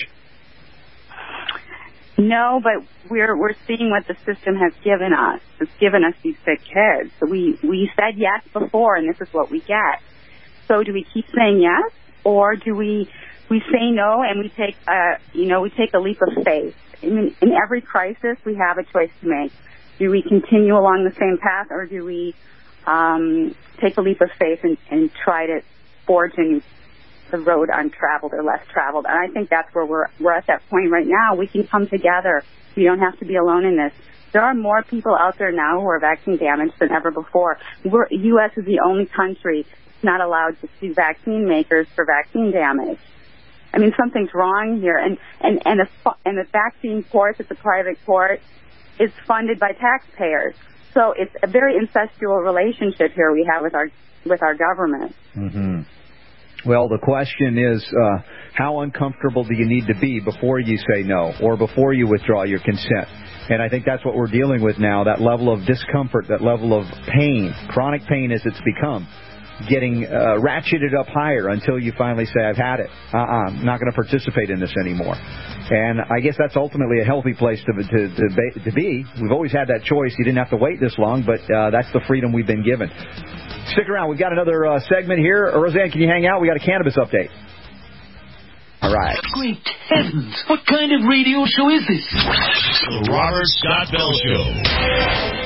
No, but we're seeing what the system has given us. It's given us these sick kids. So we said yes before, and this is what we get. So do we keep saying yes, or do we say no and we take a leap of faith? In every crisis, we have a choice to make. Do we continue along the same path, or do we take a leap of faith and try to forge the road untraveled or less traveled? And I think that's where we're at that point right now. We can come together. We don't have to be alone in this. There are more people out there now who are vaccine damaged than ever before. U.S. is the only country not allowed to sue vaccine makers for vaccine damage. I mean, something's wrong here. And the vaccine court, it's a private court, is funded by taxpayers. So it's a very incestual relationship here we have with our government. Mm-hmm. Well, the question is, how uncomfortable do you need to be before you say no, or before you withdraw your consent? And I think that's what we're dealing with now, that level of discomfort, that level of pain, chronic pain as it's become, getting ratcheted up higher until you finally say, I've had it. I'm not going to participate in this anymore. And I guess that's ultimately a healthy place to be. We've always had that choice. You didn't have to wait this long, but that's the freedom we've been given. Stick around. We've got another segment here. Roseanne, can you hang out? We got a cannabis update. All right. Great heavens. What kind of radio show is this? The Robert Scott Bell Show.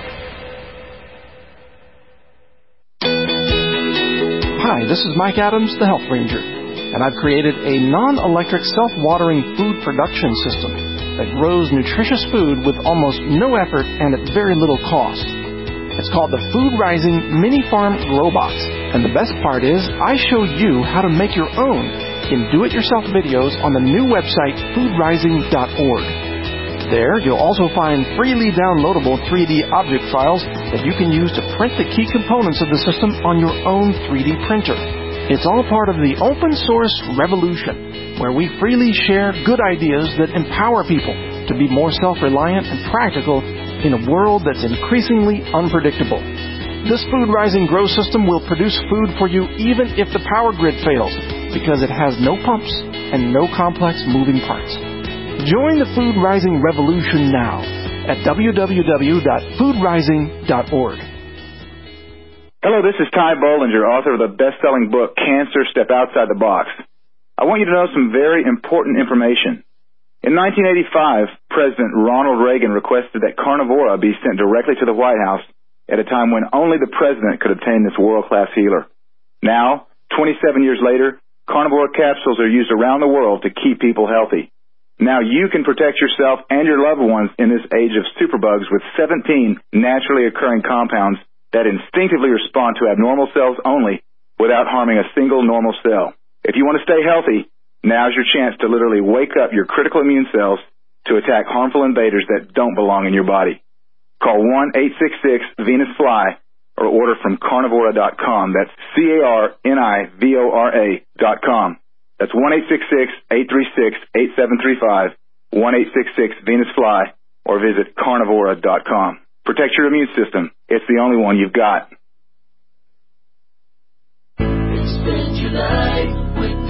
Hi, this is Mike Adams, the Health Ranger, and I've created a non-electric self-watering food production system that grows nutritious food with almost no effort and at very little cost. It's called the Food Rising Mini Farm Grow Box, and the best part is I show you how to make your own in do-it-yourself videos on the new website foodrising.org. There, you'll also find freely downloadable 3D object files that you can use to print the key components of the system on your own 3D printer. It's all part of the open source revolution, where we freely share good ideas that empower people to be more self-reliant and practical in a world that's increasingly unpredictable. This Food Rising Grow system will produce food for you even if the power grid fails, because it has no pumps and no complex moving parts. Join the Food Rising revolution now at www.foodrising.org. Hello, this is Ty Bollinger, author of the best-selling book, Cancer, Step Outside the Box. I want you to know some very important information. In 1985, President Ronald Reagan requested that Carnivora be sent directly to the White House at a time when only the president could obtain this world-class healer. Now, 27 years later, Carnivora capsules are used around the world to keep people healthy. Now you can protect yourself and your loved ones in this age of superbugs with 17 naturally occurring compounds that instinctively respond to abnormal cells only without harming a single normal cell. If you want to stay healthy, now's your chance to literally wake up your critical immune cells to attack harmful invaders that don't belong in your body. Call 1-866-VENUS-FLY or order from carnivora.com. That's carnivora.com. That's 1-866-836-8735, 1-866-VENUS-FLY, or visit carnivora.com. Protect your immune system. It's the only one you've got. Expand your life with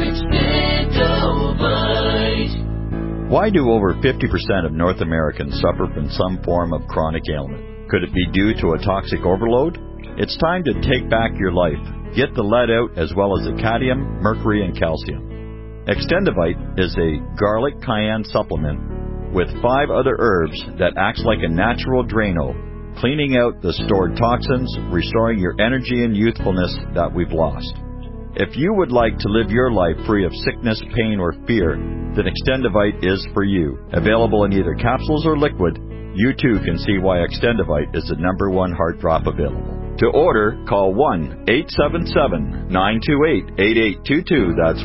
Expandovite. Why do over 50% of North Americans suffer from some form of chronic ailment? Could it be due to a toxic overload? It's time to take back your life. Get the lead out as well as the cadmium, mercury, and calcium. Extendovite is a garlic cayenne supplement with 5 other herbs that acts like a natural Drano, cleaning out the stored toxins, restoring your energy and youthfulness that we've lost. If you would like to live your life free of sickness, pain, or fear, then Extendovite is for you. Available in either capsules or liquid, you too can see why Extendovite is the #1 heart drop available. To order, call 1-877-928-8822. That's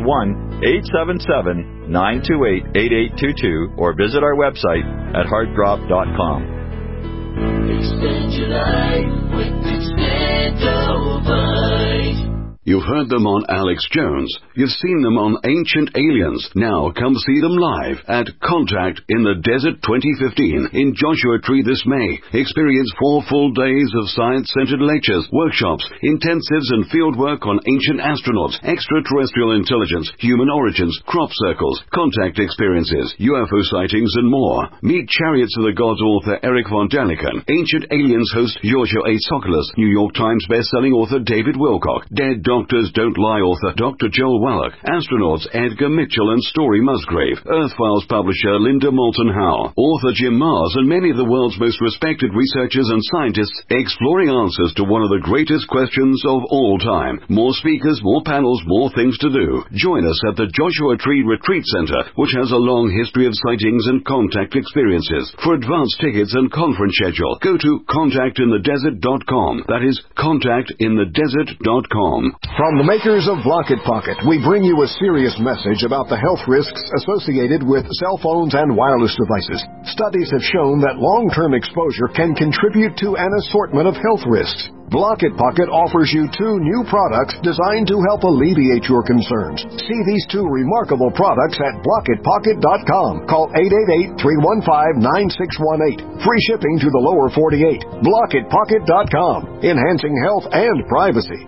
1-877-928-8822. Or visit our website at heartdrop.com. Extend your life with Extendovite. You've heard them on Alex Jones. You've seen them on Ancient Aliens. Now come see them live at Contact in the Desert 2015 in Joshua Tree this May. Experience 4 full days of science-centered lectures, workshops, intensives and field work on ancient astronauts, extraterrestrial intelligence, human origins, crop circles, contact experiences, UFO sightings and more. Meet Chariots of the Gods author Eric von Däniken, Ancient Aliens host Giorgio A. Tsoukalos, New York Times best-selling author David Wilcock, Dead Doctors Don't Lie author Dr. Joel Wallach, astronauts Edgar Mitchell and Story Musgrave, Earth Files publisher Linda Moulton Howe, author Jim Mars, and many of the world's most respected researchers and scientists exploring answers to one of the greatest questions of all time. More speakers, more panels, more things to do. Join us at the Joshua Tree Retreat Center, which has a long history of sightings and contact experiences. For advance tickets and conference schedule, go to contactinthedesert.com. That is contactinthedesert.com. From the makers of Block It Pocket, we bring you a serious message about the health risks associated with cell phones and wireless devices. Studies have shown that long-term exposure can contribute to an assortment of health risks. Block It Pocket offers you 2 new products designed to help alleviate your concerns. See these 2 remarkable products at blockitpocket.com. Call 888-315-9618. Free shipping to the lower 48. Blockitpocket.com. Enhancing health and privacy.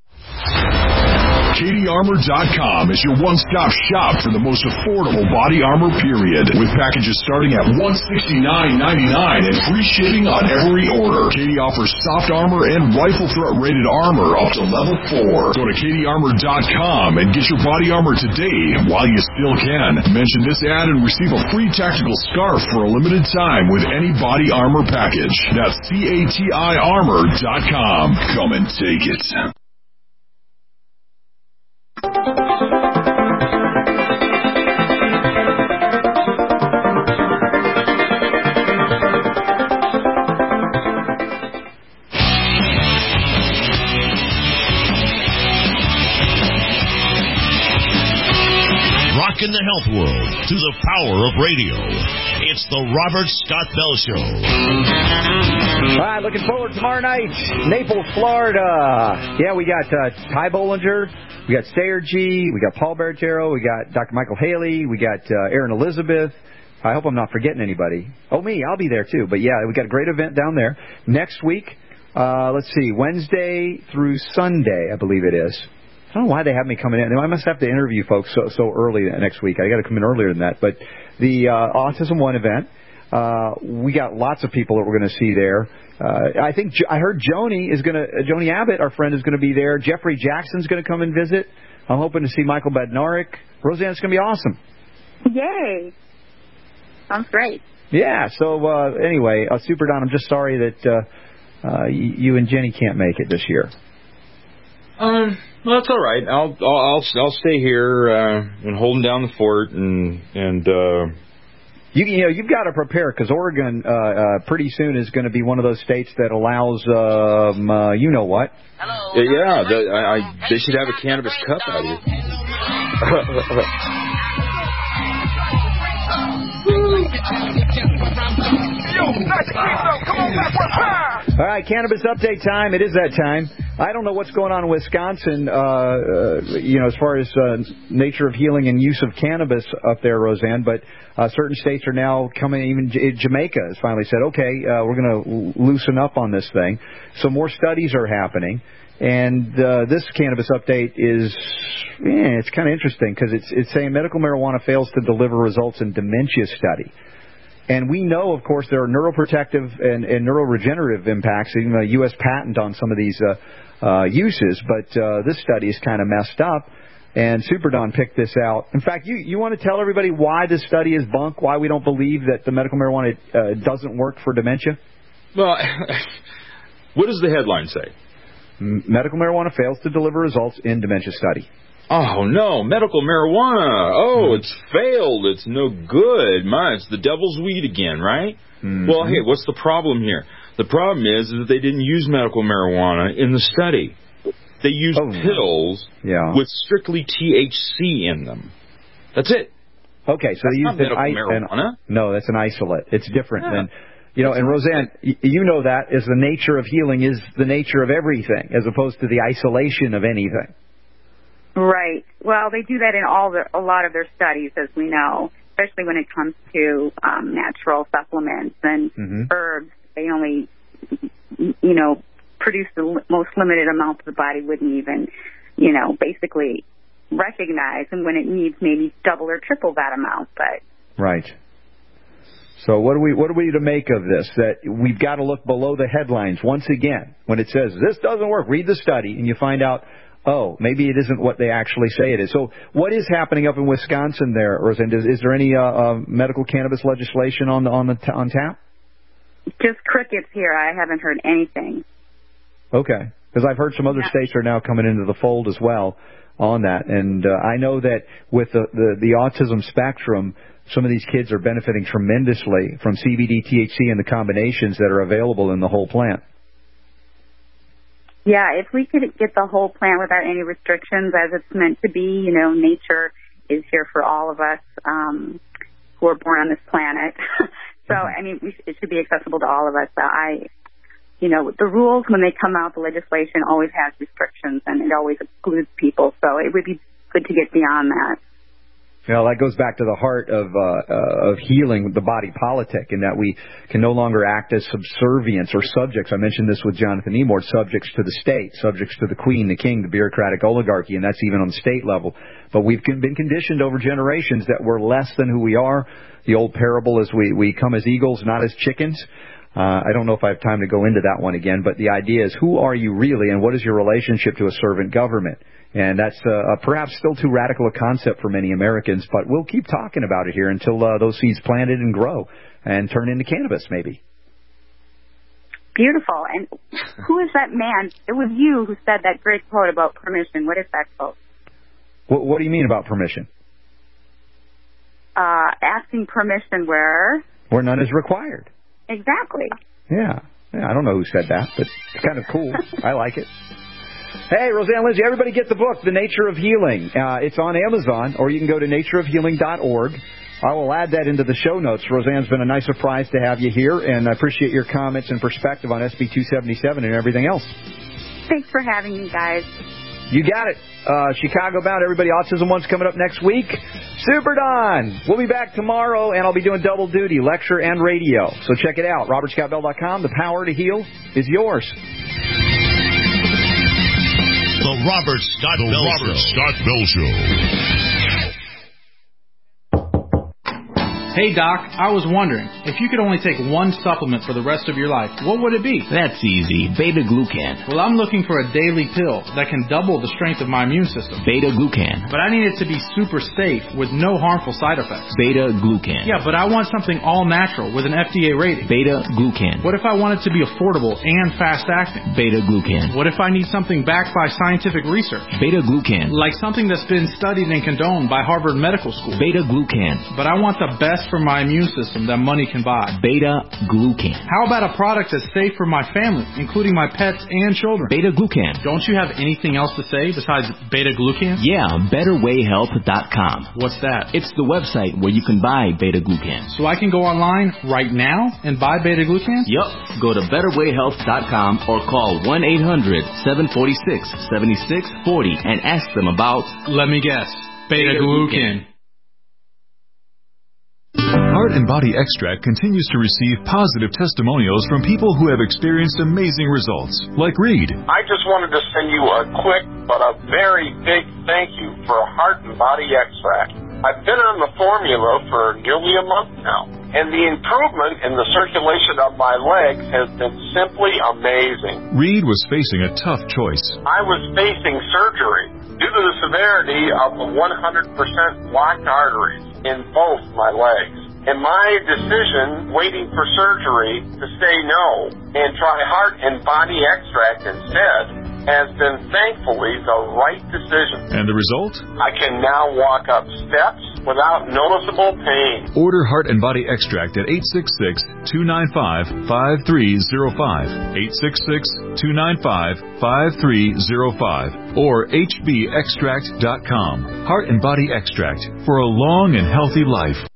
KDArmor.com is your one-stop shop for the most affordable body armor, period. With packages starting at $169.99 and free shipping on every order. KD offers soft armor and rifle threat rated armor up to level 4. Go to KDArmor.com and get your body armor today while you still can. Mention this ad and receive a free tactical scarf for a limited time with any body armor package. That's CATIarmor.com. Come and take it. Rockin' the health world through the power of radio. It's the Robert Scott Bell Show. All right, looking forward tomorrow night, Naples, Florida. Yeah, we got Ty Bollinger, we got Sayer G, we got Paul Baratero, we got Dr. Michael Haley, we got Aaron Elizabeth. I hope I'm not forgetting anybody. Oh, me, I'll be there too. But yeah, we got a great event down there. Next week, let's see, Wednesday through Sunday, I believe it is. I don't know why they have me coming in. I must have to interview folks so early next week. I got to come in earlier than that. But the Autism One event, we got lots of people that we're going to see there. I heard Joni Abbott, our friend, is going to be there. Jeffrey Jackson's going to come and visit. I'm hoping to see Michael Badnarik. Roseanne, it's going to be awesome. Yay. Sounds great. Yeah, so anyway, Super Don, I'm just sorry that you and Jenny can't make it this year. Well, that's all right. I'll stay here and holding down the fort and you've got to prepare because Oregon pretty soon is going to be one of those states that allows you know what. Hello. Yeah, they should have a cannabis cup out here. All right, cannabis update time. It is that time. I don't know what's going on in Wisconsin, as far as nature of healing and use of cannabis up there, Roseanne, but certain states are now coming, even Jamaica has finally said, okay, we're going to loosen up on this thing. So more studies are happening. And this cannabis update is, it's kind of interesting because it's saying medical marijuana fails to deliver results in dementia study. And we know, of course, there are neuroprotective and neuroregenerative impacts, even a U.S. patent on some of these uses. But this study is kind of messed up, and Super Don picked this out. In fact, you want to tell everybody why this study is bunk, why we don't believe that the medical marijuana doesn't work for dementia? Well, what does the headline say? Medical marijuana fails to deliver results in dementia study. Oh, no, medical marijuana. Oh, it's failed. It's no good. It's the devil's weed again, right? Mm-hmm. Well, hey, what's the problem here? The problem is that they didn't use medical marijuana in the study. They used pills with strictly THC in them. That's it. Okay, so they used marijuana. No, that's an isolate. It's different than, and Roseanne, you know that is the nature of healing is the nature of everything, as opposed to the isolation of anything. Right. Well, they do that in a lot of their studies, as we know, especially when it comes to natural supplements and herbs. They only, produce the most limited amount the body wouldn't even, basically recognize, and when it needs maybe double or triple that amount. But right. So what are we to make of this? That we've got to look below the headlines once again. When it says this doesn't work, read the study, and you find out, maybe it isn't what they actually say it is. So what is happening up in Wisconsin there, Roseanne? Is there any medical cannabis legislation on tap? Just crickets here. I haven't heard anything. Okay, because I've heard some other states are now coming into the fold as well on that, and I know that with the autism spectrum, some of these kids are benefiting tremendously from CBD, THC, and the combinations that are available in the whole plant. Yeah, if we could get the whole plant without any restrictions, as it's meant to be, nature is here for all of us who are born on this planet. So, it should be accessible to all of us. The rules, when they come out, the legislation always has restrictions, and it always excludes people. So it would be good to get beyond that. Well, that goes back to the heart of healing the body politic, in that we can no longer act as subservients or subjects. I mentioned this with Jonathan Emord, subjects to the state, subjects to the queen, the king, the bureaucratic oligarchy, and that's even on the state level. But we've been conditioned over generations that we're less than who we are. The old parable is we come as eagles, not as chickens. I don't know if I have time to go into that one again, but the idea is, who are you really, and what is your relationship to a servant government? And that's perhaps still too radical a concept for many Americans, but we'll keep talking about it here until those seeds planted and grow and turn into cannabis, maybe. Beautiful. And who is that man? It was you who said that great quote about permission. What is that quote? What do you mean about permission? Asking permission where none is required. Exactly. Yeah, I don't know who said that, but it's kind of cool. I like it. Hey, Roseanne Lindsay, everybody get the book, The Nature of Healing. It's on Amazon, or you can go to natureofhealing.org. I will add that into the show notes. Roseanne's been a nice surprise to have you here, and I appreciate your comments and perspective on SB 277 and everything else. Thanks for having me, guys. You got it. Chicago Bound, everybody. Autism One's coming up next week. Super Don. We'll be back tomorrow, and I'll be doing double duty, lecture and radio. So check it out, robertscottbell.com. The power to heal is yours. The Robert Scott Bell Show. Hey, Doc, I was wondering, if you could only take one supplement for the rest of your life, what would it be? That's easy. Beta-glucan. Well, I'm looking for a daily pill that can double the strength of my immune system. Beta-glucan. But I need it to be super safe with no harmful side effects. Beta-glucan. Yeah, but I want something all-natural with an FDA rating. Beta-glucan. What if I want it to be affordable and fast-acting? Beta-glucan. What if I need something backed by scientific research? Beta-glucan. Like something that's been studied and condoned by Harvard Medical School. Beta-glucan. But I want the best for my immune system that money can buy. Beta-glucan. How about a product that's safe for my family, including my pets and children? Beta-glucan. Don't you have anything else to say besides beta-glucan? Yeah, betterwayhealth.com. What's that? It's the website where you can buy beta-glucan. So I can go online right now and buy beta-glucan? Yup. Go to betterwayhealth.com or call 1-800-746-7640 and ask them about... Let me guess. Beta-glucan. Heart and Body Extract continues to receive positive testimonials from people who have experienced amazing results, like Reed. I just wanted to send you a quick but a very big thank you for Heart and Body Extract. I've been on the formula for nearly a month now, and the improvement in the circulation of my legs has been simply amazing. Reed was facing a tough choice. I was facing surgery due to the severity of the 100% blocked arteries in both my legs. And my decision, waiting for surgery, to say no and try Heart and Body Extract instead, has been thankfully the right decision. And the result? I can now walk up steps without noticeable pain. Order Heart and Body Extract at 866-295-5305, 866-295-5305, or hbextract.com. Heart and Body Extract for a long and healthy life.